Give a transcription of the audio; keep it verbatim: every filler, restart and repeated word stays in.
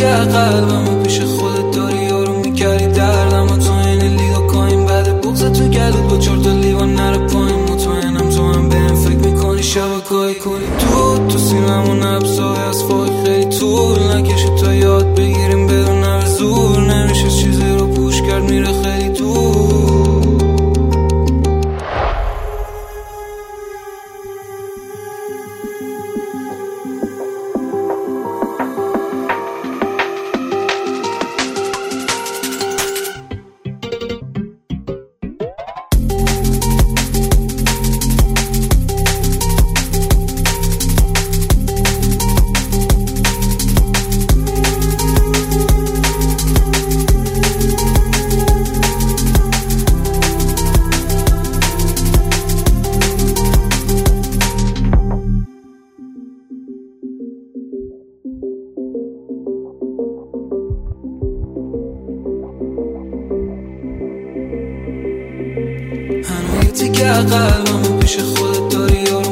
که قلبمو پیش خودت داری یارو میکردی دردم و تو این لیو کاین بعد بغض تو گلت با چهار تا لیوان نره پایین مطمئنم تو هم بهم فکر میکنی شبکه‌ای کنی تو تو سینمون نبضای از فای خیلی طول نکشه تا یاد بگیریم بدون هر زور نمیشه چیزی رو پوش کرد میره خیلی دور. هنوز یه تیکه قلبمو پیش خودت داری یارو